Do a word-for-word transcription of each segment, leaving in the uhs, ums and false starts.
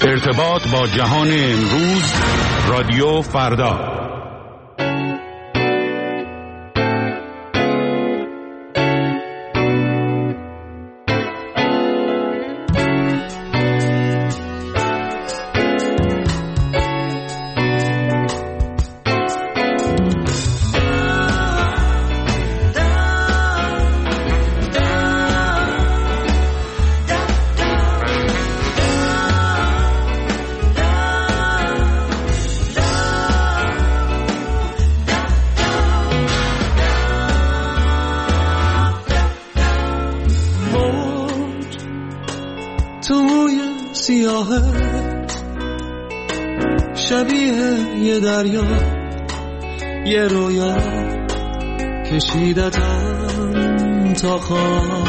ارتباط با جهان امروز، رادیو فردا. شبیه یه دریا، یه رویا کشیدتم تا خواب،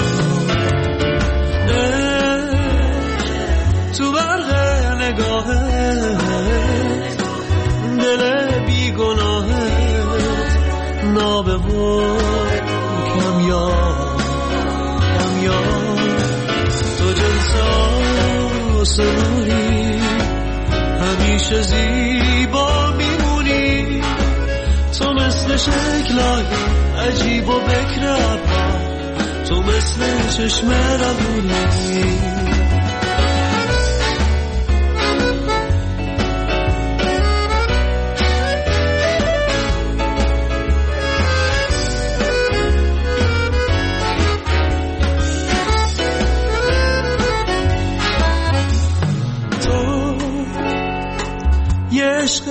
تو برق نگاهت دل بیگناهت نابه و کمیاب کمیاب، تو جنس آسمونی همیشه زیبا میمونی، تو مثل شکلای عجیب و بکر ابرا، تو مثل چشم روونی. عشق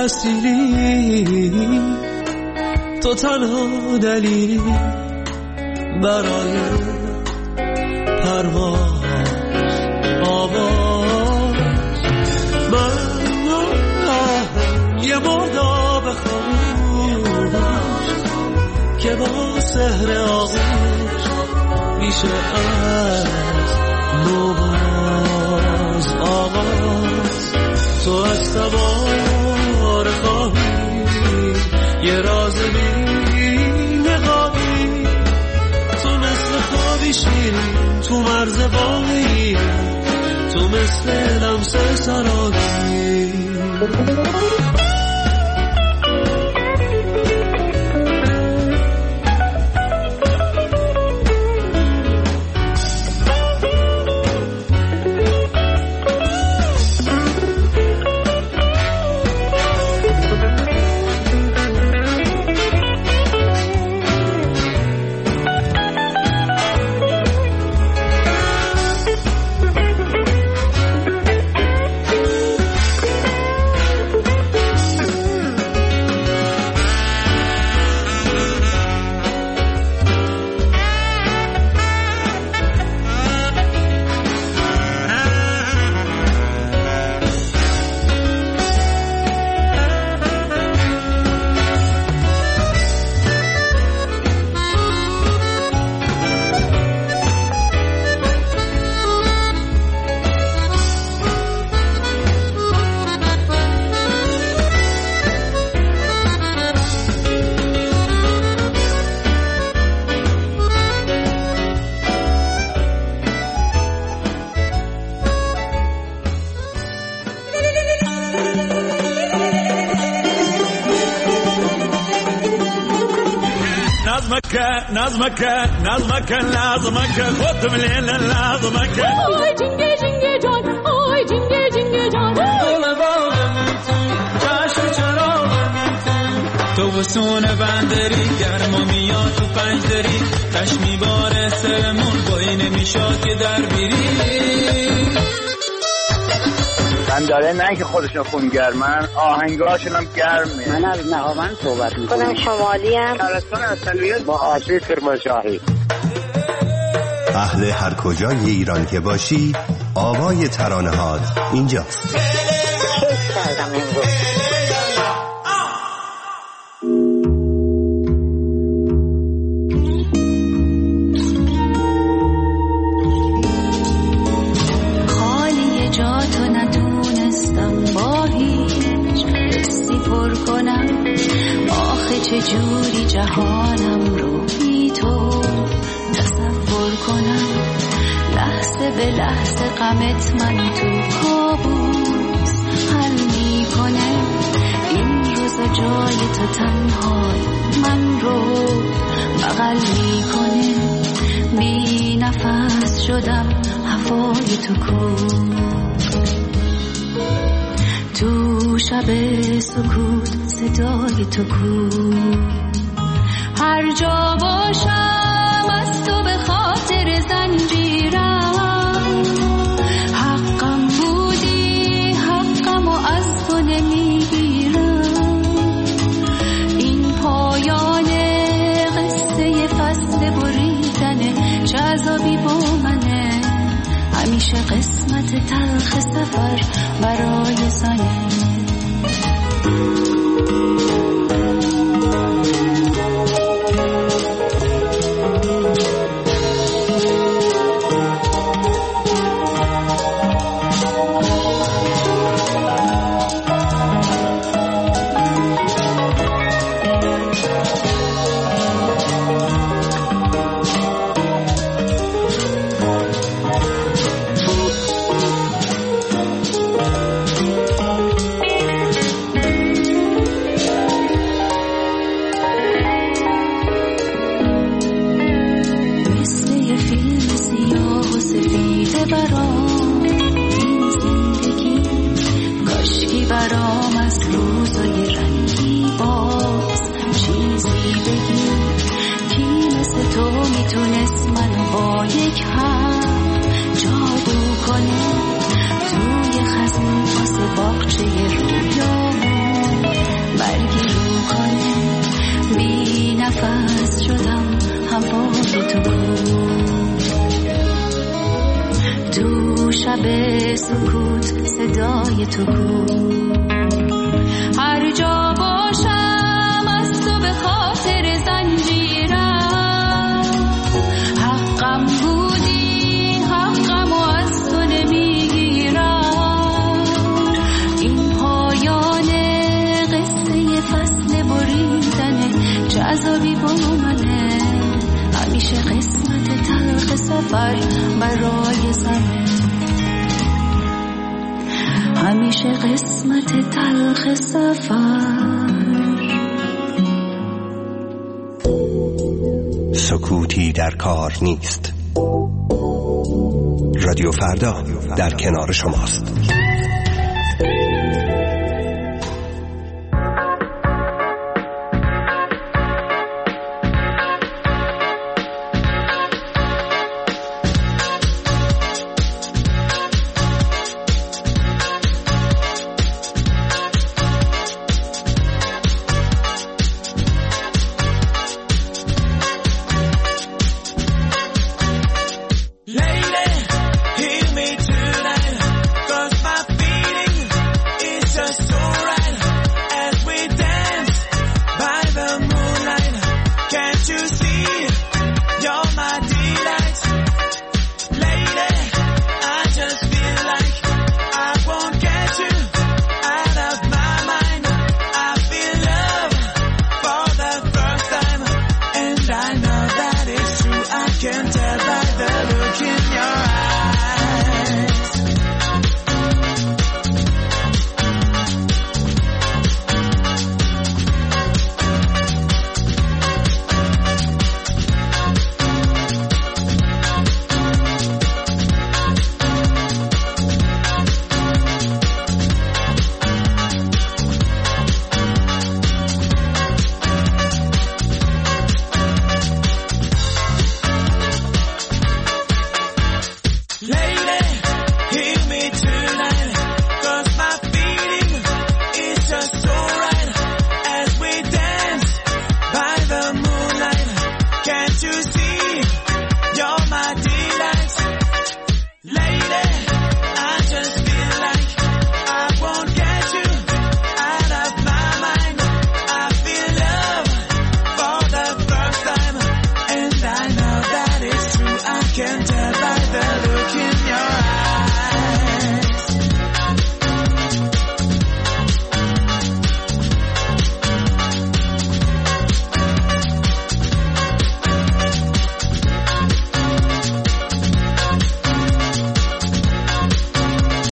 اصیلی، تو تنها دلیلی برای پرواز آواز، من یه مرداب خاموش که با سحر آغوش میشه از نوباز آغاز، تو از تبار خواهی یه راز بی نقابی، تو مثل خوابی شیرین تو مرز باقی، تو مثل لمس سرابی. نظمك نظمك لازمك خد من الليل لازمك آی جنگه جنگه جان، آی جنگه جنگه جان، دل باغم چشم چراغم تو وسون بندری، گرما میاد تو پنجدری، خشمی باره سرمون بایی نمیشاد که در بیری. من داره نه که خودشون خونگرمن، آهنگاشون هم گرمه. من از نهاوند صحبت میکنم. خودم شمالی هم شهرستان اصلیت با آشوی کرمانشاهی. اهل هر کجای ایران که باشی، آوای ترانه هات اینجاست. کیف کردم امروز. خالی جا تو نتونستم با هیچ حسی پر کنم، آخه چجوری جهانم رو بی تو تصور کنم، لحظه به لحظه غمت من تو کابوس حل میکنه. این روزا جای تو تنهای من رو بغل میکنه. بی نفس شدم هوای تو کو، تو شب سکوت صدای تو کو. هر جا باشم از تو به خاطر زنجیرم، حقم بودی حقم و از تو نمیگیرم. این پایان قصه فصل بریدنه، چه عذابی با منه. همیشه قسمت تلخ سفر برای زنه. هر جا باشم از تو به خاطر زنجیرم، حقم بودی حقم و از تو نمیگیرم. این پایان قصه فصل بریدنه، چه عذابی با منه. همیشه قسمت تلخ سفر برای زنه. همیشه قسمت تلخ سفر. سکوتی در کار نیست. رادیو فردا در کنار شماست.